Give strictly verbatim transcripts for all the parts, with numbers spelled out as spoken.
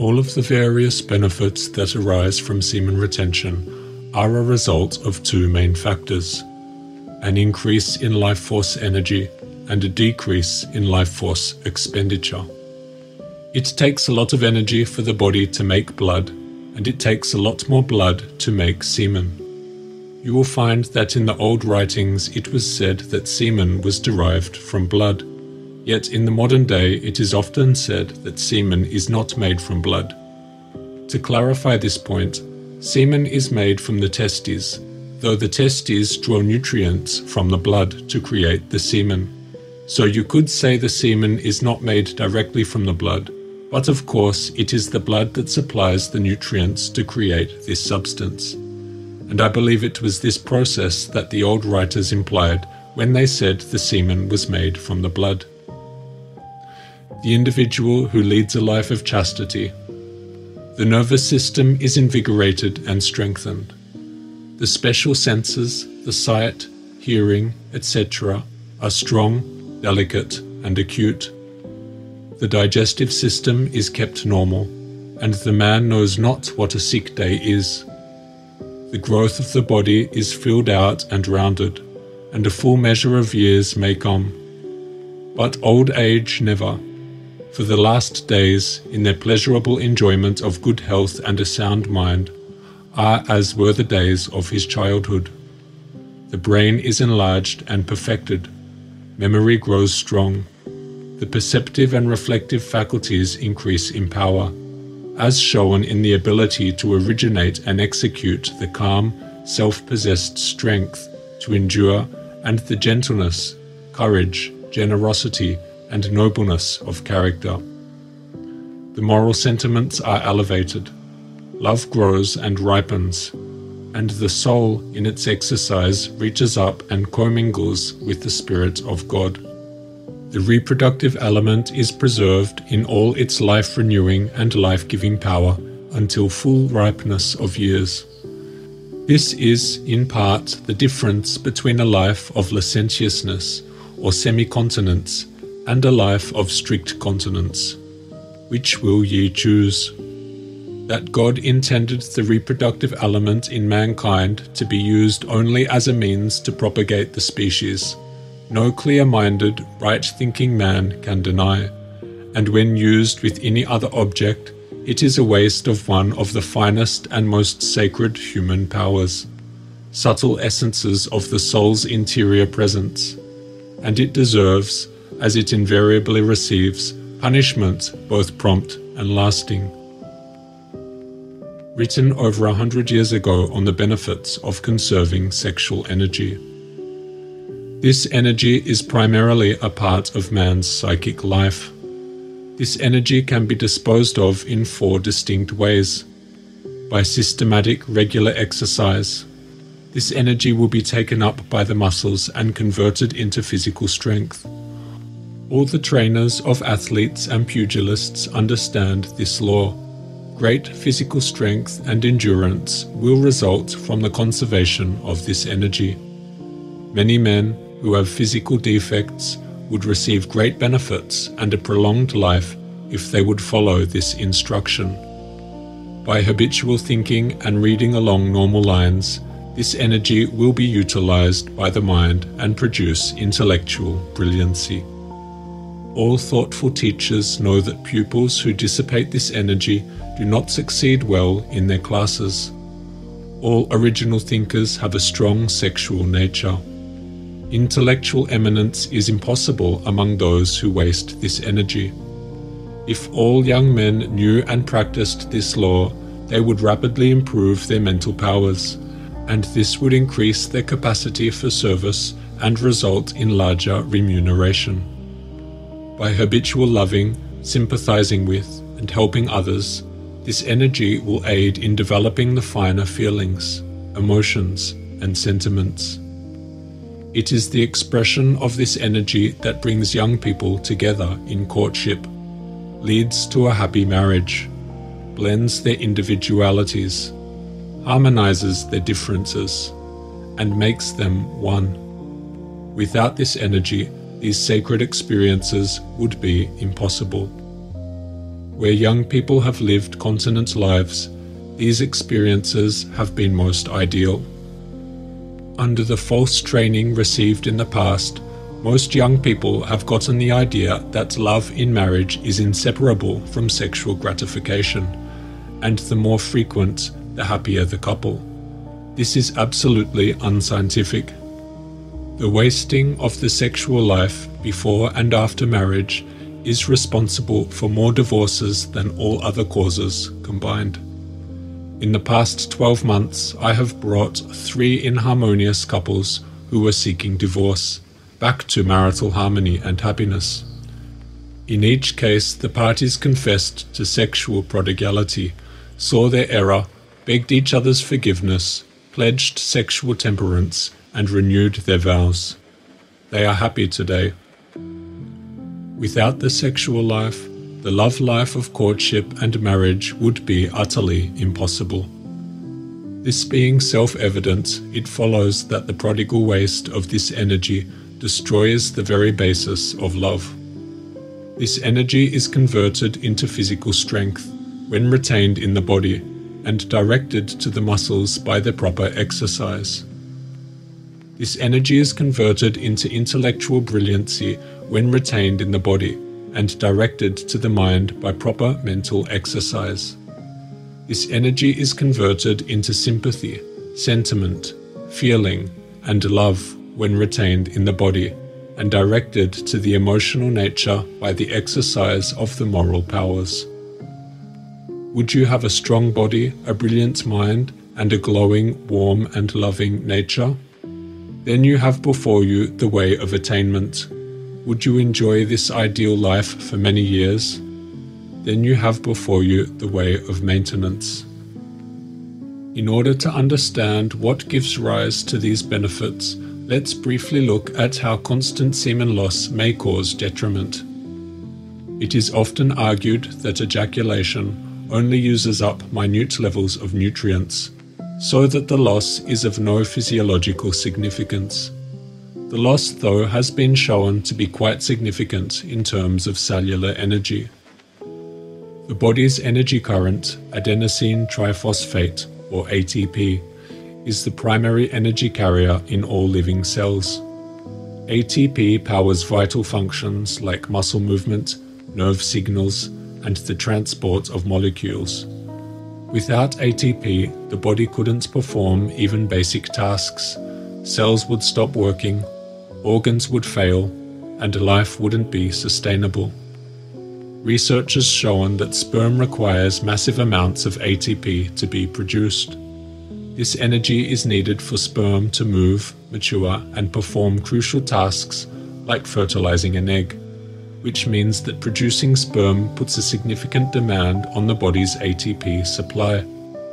All of the various benefits that arise from semen retention are a result of two main factors: an increase in life force energy and a decrease in life force expenditure. It takes a lot of energy for the body to make blood, and it takes a lot more blood to make semen. You will find that in the old writings it was said that semen was derived from blood, yet in the modern day it is often said that semen is not made from blood. To clarify this point, semen is made from the testes, though the testes draw nutrients from the blood to create the semen. So you could say the semen is not made directly from the blood, but of course it is the blood that supplies the nutrients to create this substance. And I believe it was this process that the old writers implied when they said the semen was made from the blood. The individual who leads a life of chastity. The nervous system is invigorated and strengthened. The special senses, the sight, hearing, et cetera, are strong, delicate, and acute. The digestive system is kept normal, and the man knows not what a sick day is. The growth of the body is filled out and rounded, and a full measure of years may come. But old age never, for the last days, in their pleasurable enjoyment of good health and a sound mind, are as were the days of his childhood. The brain is enlarged and perfected. Memory grows strong. The perceptive and reflective faculties increase in power, as shown in the ability to originate and execute the calm, self-possessed strength to endure and the gentleness, courage, generosity, and nobleness of character. The moral sentiments are elevated. Love grows and ripens, and the soul in its exercise reaches up and commingles with the Spirit of God. The reproductive element is preserved in all its life-renewing and life-giving power until full ripeness of years. This is, in part, the difference between a life of licentiousness or semi-continence and a life of strict continence. Which will ye choose? That God intended the reproductive element in mankind to be used only as a means to propagate the species, no clear-minded, right-thinking man can deny, and when used with any other object, it is a waste of one of the finest and most sacred human powers, subtle essences of the soul's interior presence, and it deserves, as it invariably receives, punishment both prompt and lasting. Written over a hundred years ago on the benefits of conserving sexual energy. This energy is primarily a part of man's psychic life. This energy can be disposed of in four distinct ways. By systematic, regular exercise, this energy will be taken up by the muscles and converted into physical strength. All the trainers of athletes and pugilists understand this law. Great physical strength and endurance will result from the conservation of this energy. Many men who have physical defects would receive great benefits and a prolonged life if they would follow this instruction. By habitual thinking and reading along normal lines, this energy will be utilized by the mind and produce intellectual brilliancy. All thoughtful teachers know that pupils who dissipate this energy do not succeed well in their classes. All original thinkers have a strong sexual nature. Intellectual eminence is impossible among those who waste this energy. If all young men knew and practiced this law, they would rapidly improve their mental powers, and this would increase their capacity for service and result in larger remuneration. By habitual loving, sympathizing with, and helping others, this energy will aid in developing the finer feelings, emotions, and sentiments. It is the expression of this energy that brings young people together in courtship, leads to a happy marriage, blends their individualities, harmonizes their differences, and makes them one. Without this energy, these sacred experiences would be impossible. Where young people have lived continent lives, these experiences have been most ideal. Under the false training received in the past, most young people have gotten the idea that love in marriage is inseparable from sexual gratification, and the more frequent, the happier the couple. This is absolutely unscientific. The wasting of the sexual life before and after marriage is responsible for more divorces than all other causes combined. In the past twelve months, I have brought three inharmonious couples who were seeking divorce back to marital harmony and happiness. In each case, the parties confessed to sexual prodigality, saw their error, begged each other's forgiveness, pledged sexual temperance, and renewed their vows. They are happy today. Without the sexual life, the love life of courtship and marriage would be utterly impossible. This being self-evident, it follows that the prodigal waste of this energy destroys the very basis of love. This energy is converted into physical strength when retained in the body and directed to the muscles by the proper exercise. This energy is converted into intellectual brilliancy when retained in the body and directed to the mind by proper mental exercise. This energy is converted into sympathy, sentiment, feeling, and love when retained in the body and directed to the emotional nature by the exercise of the moral powers. Would you have a strong body, a brilliant mind, and a glowing, warm, and loving nature? Then you have before you the way of attainment. Would you enjoy this ideal life for many years? Then you have before you the way of maintenance. In order to understand what gives rise to these benefits, let's briefly look at how constant semen loss may cause detriment. It is often argued that ejaculation only uses up minute levels of nutrients, so that the loss is of no physiological significance. The loss, though, has been shown to be quite significant in terms of cellular energy. The body's energy current, adenosine triphosphate, or A T P, is the primary energy carrier in all living cells. A T P powers vital functions like muscle movement, nerve signals, and the transport of molecules. Without A T P, the body couldn't perform even basic tasks. Cells would stop working, organs would fail, and life wouldn't be sustainable. Research has shown that sperm requires massive amounts of A T P to be produced. This energy is needed for sperm to move, mature, and perform crucial tasks like fertilizing an egg, which means that producing sperm puts a significant demand on the body's A T P supply.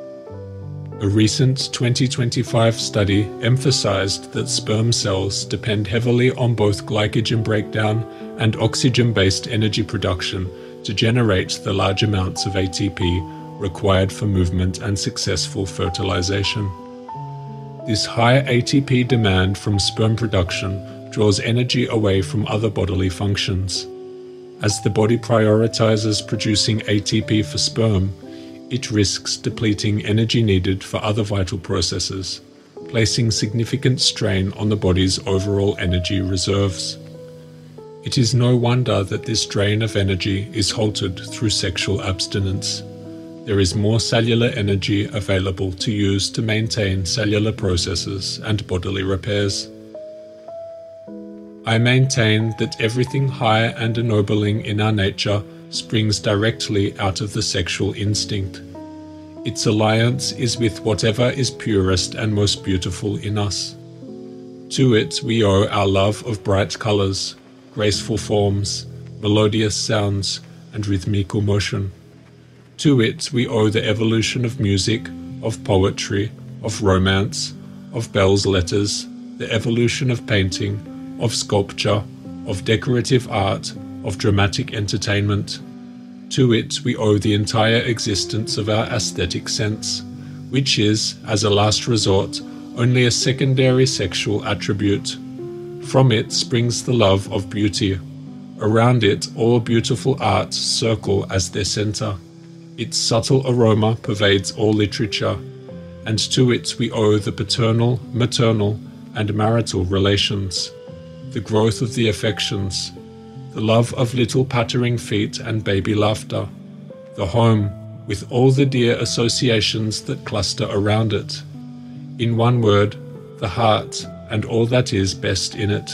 A recent twenty twenty-five study emphasized that sperm cells depend heavily on both glycogen breakdown and oxygen-based energy production to generate the large amounts of A T P required for movement and successful fertilization. This high A T P demand from sperm production draws energy away from other bodily functions. As the body prioritizes producing A T P for sperm, it risks depleting energy needed for other vital processes, placing significant strain on the body's overall energy reserves. It is no wonder that this drain of energy is halted through sexual abstinence. There is more cellular energy available to use to maintain cellular processes and bodily repairs. I maintain that everything high and ennobling in our nature springs directly out of the sexual instinct. Its alliance is with whatever is purest and most beautiful in us. To it we owe our love of bright colors, graceful forms, melodious sounds, and rhythmical motion. To it we owe the evolution of music, of poetry, of romance, of belles letters, the evolution of painting, of sculpture, of decorative art, of dramatic entertainment. To it we owe the entire existence of our aesthetic sense, which is, as a last resort, only a secondary sexual attribute. From it springs the love of beauty, Around it, all beautiful arts circle as their center. Its subtle aroma pervades all literature, and to it we owe the paternal, maternal, and marital relations, the growth of the affections, the love of little pattering feet and baby laughter, the home with all the dear associations that cluster around it. In one word, the heart and all that is best in it.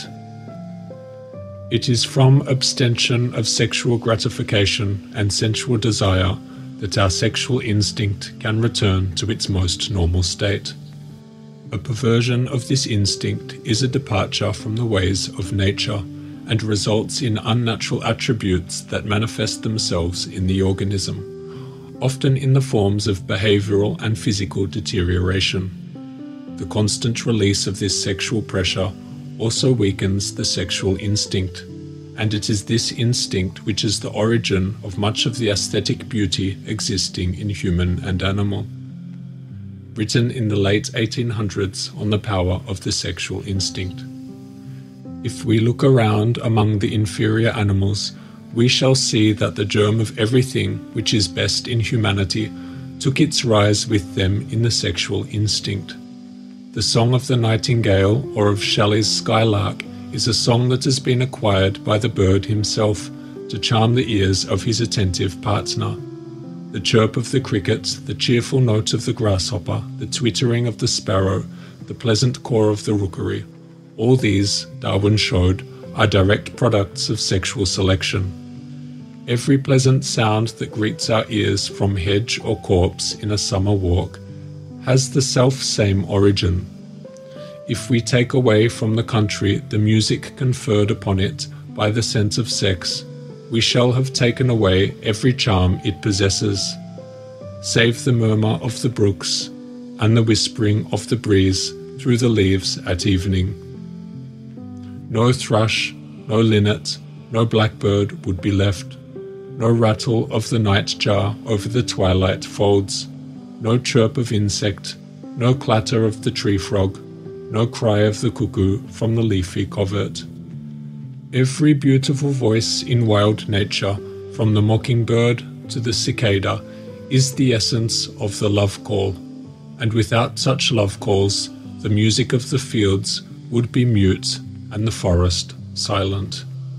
It is from abstention of sexual gratification and sensual desire that our sexual instinct can return to its most normal state. A perversion of this instinct is a departure from the ways of nature and results in unnatural attributes that manifest themselves in the organism, often in the forms of behavioral and physical deterioration. The constant release of this sexual pressure also weakens the sexual instinct, and it is this instinct which is the origin of much of the aesthetic beauty existing in human and animal. Written in the late eighteen hundreds on the power of the sexual instinct. If we look around among the inferior animals, we shall see that the germ of everything which is best in humanity took its rise with them in the sexual instinct. The song of the nightingale or of Shelley's skylark is a song that has been acquired by the bird himself to charm the ears of his attentive partner. The chirp of the cricket, the cheerful note of the grasshopper, the twittering of the sparrow, the pleasant caw of the rookery, all these, Darwin showed, are direct products of sexual selection. Every pleasant sound that greets our ears from hedge or copse in a summer walk has the self-same origin. If we take away from the country the music conferred upon it by the sense of sex, we shall have taken away every charm it possesses, save the murmur of the brooks and the whispering of the breeze through the leaves at evening. No thrush, no linnet, no blackbird would be left, no rattle of the nightjar over the twilight folds, no chirp of insect, no clatter of the tree frog, no cry of the cuckoo from the leafy covert. Every beautiful voice in wild nature, from the mockingbird to the cicada, is the essence of the love call, and without such love calls, the music of the fields would be mute and the forest silent.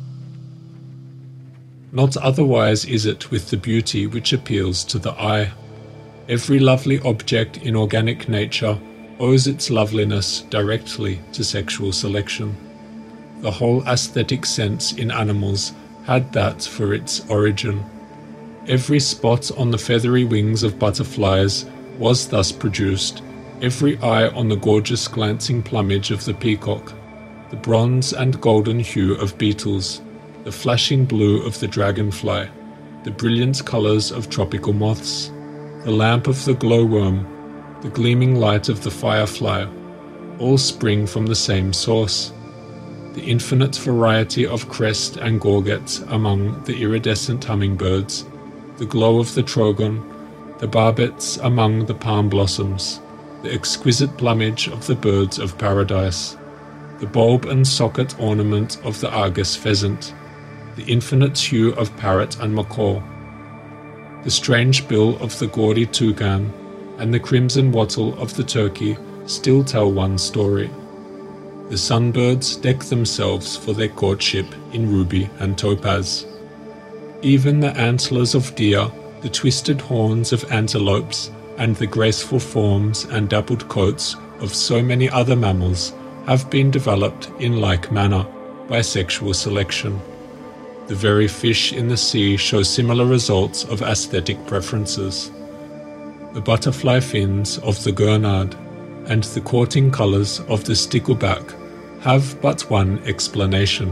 Not otherwise is it with the beauty which appeals to the eye. Every lovely object in organic nature owes its loveliness directly to sexual selection. The whole aesthetic sense in animals had that for its origin. Every spot on the feathery wings of butterflies was thus produced, every eye on the gorgeous glancing plumage of the peacock, the bronze and golden hue of beetles, the flashing blue of the dragonfly, the brilliant colours of tropical moths, the lamp of the glowworm, the gleaming light of the firefly, all spring from the same source. The infinite variety of crest and gorget among the iridescent hummingbirds, the glow of the trogon, the barbets among the palm blossoms, the exquisite plumage of the birds of paradise, the bulb and socket ornament of the Argus pheasant, the infinite hue of parrot and macaw, the strange bill of the gaudy toucan, and the crimson wattle of the turkey still tell one story. The sunbirds deck themselves for their courtship in ruby and topaz. Even the antlers of deer, the twisted horns of antelopes, and the graceful forms and dappled coats of so many other mammals have been developed in like manner by sexual selection. The very fish in the sea show similar results of aesthetic preferences. The butterfly fins of the gurnard and the courting colours of the stickleback have but one explanation.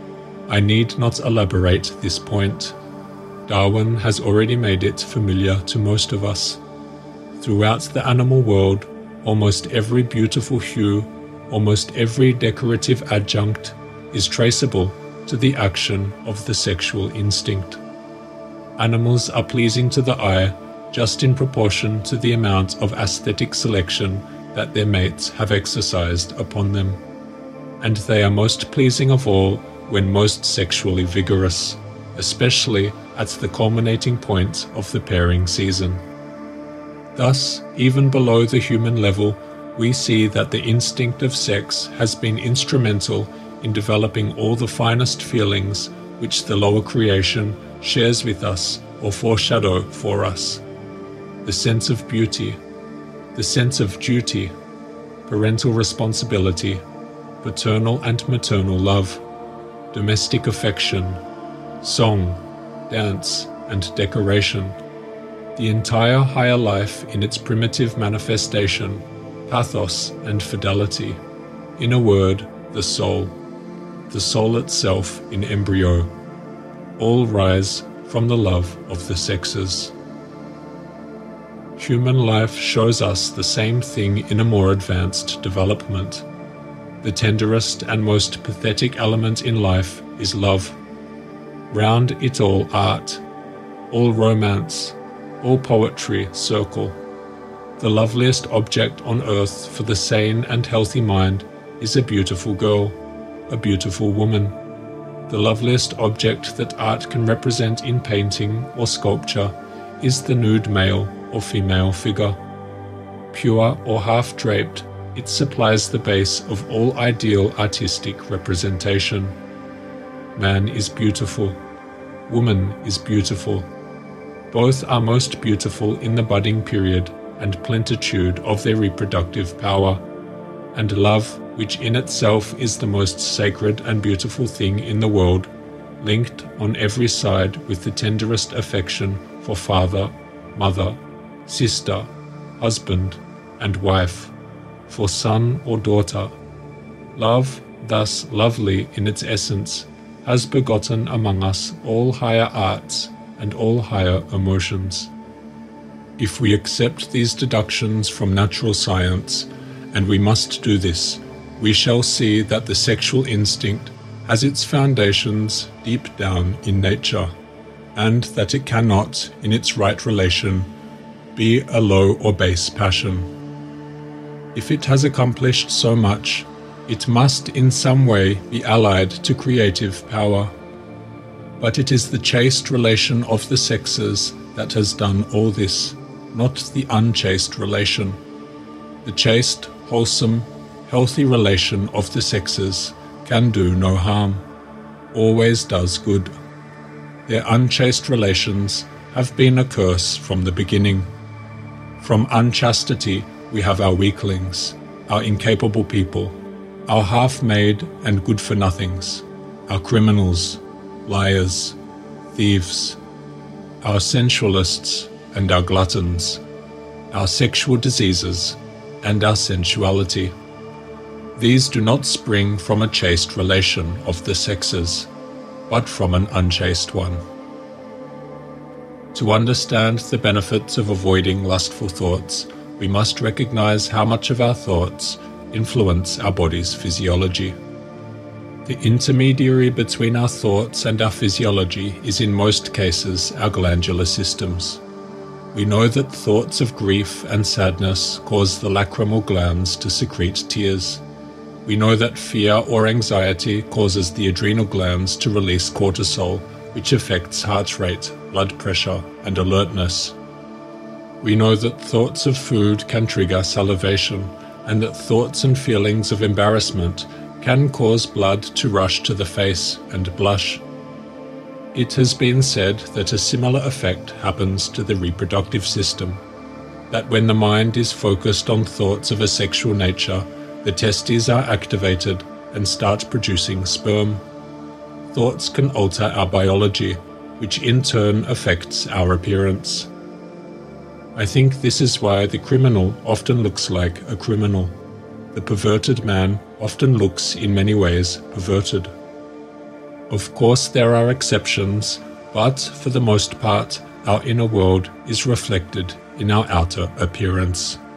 I need not elaborate this point. Darwin has already made it familiar to most of us. Throughout the animal world, almost every beautiful hue, almost every decorative adjunct is traceable to the action of the sexual instinct. Animals are pleasing to the eye just in proportion to the amount of aesthetic selection that their mates have exercised upon them, and they are most pleasing of all when most sexually vigorous, especially at the culminating point of the pairing season. Thus, even below the human level, we see that the instinct of sex has been instrumental in developing all the finest feelings which the lower creation shares with us or foreshadow for us. The sense of beauty, the sense of duty, parental responsibility, paternal and maternal love, domestic affection, song, dance, and decoration, the entire higher life in its primitive manifestation, pathos and fidelity, in a word, the soul, the soul itself in embryo, all rise from the love of the sexes. Human life shows us the same thing in a more advanced development. The tenderest and most pathetic element in life is love. Round it all art, all romance, all poetry circle. The loveliest object on earth for the sane and healthy mind is a beautiful girl, a beautiful woman. The loveliest object that art can represent in painting or sculpture is the nude male or female figure. Pure or half-draped, it supplies the base of all ideal artistic representation. Man is beautiful. Woman is beautiful. Both are most beautiful in the budding period and plenitude of their reproductive power, and love, which in itself is the most sacred and beautiful thing in the world, linked on every side with the tenderest affection for father, mother, sister, husband, and wife, for son or daughter. Love, thus lovely in its essence, has begotten among us all higher arts and all higher emotions. If we accept these deductions from natural science, and we must do this, we shall see that the sexual instinct has its foundations deep down in nature, and that it cannot, in its right relation, be a low or base passion. If it has accomplished so much, it must in some way be allied to creative power. But it is the chaste relation of the sexes that has done all this, not the unchaste relation. The chaste, wholesome, healthy relation of the sexes can do no harm, always does good. Their unchaste relations have been a curse from the beginning. From unchastity we have our weaklings, our incapable people, our half-made and good-for-nothings, our criminals, liars, thieves, our sensualists and our gluttons, our sexual diseases and our sensuality. These do not spring from a chaste relation of the sexes, but from an unchaste one. To understand the benefits of avoiding lustful thoughts, we must recognize how much of our thoughts influence our body's physiology. The intermediary between our thoughts and our physiology is in most cases our glandular systems. We know that thoughts of grief and sadness cause the lacrimal glands to secrete tears. We know that fear or anxiety causes the adrenal glands to release cortisol, which affects heart rate, blood pressure, and alertness. We know that thoughts of food can trigger salivation, and that thoughts and feelings of embarrassment can cause blood to rush to the face and blush. It has been said that a similar effect happens to the reproductive system, that when the mind is focused on thoughts of a sexual nature, the testes are activated and start producing sperm. Thoughts can alter our biology, which in turn affects our appearance. I think this is why the criminal often looks like a criminal. The perverted man often looks in many ways perverted. Of course there are exceptions, but for the most part our inner world is reflected in our outer appearance.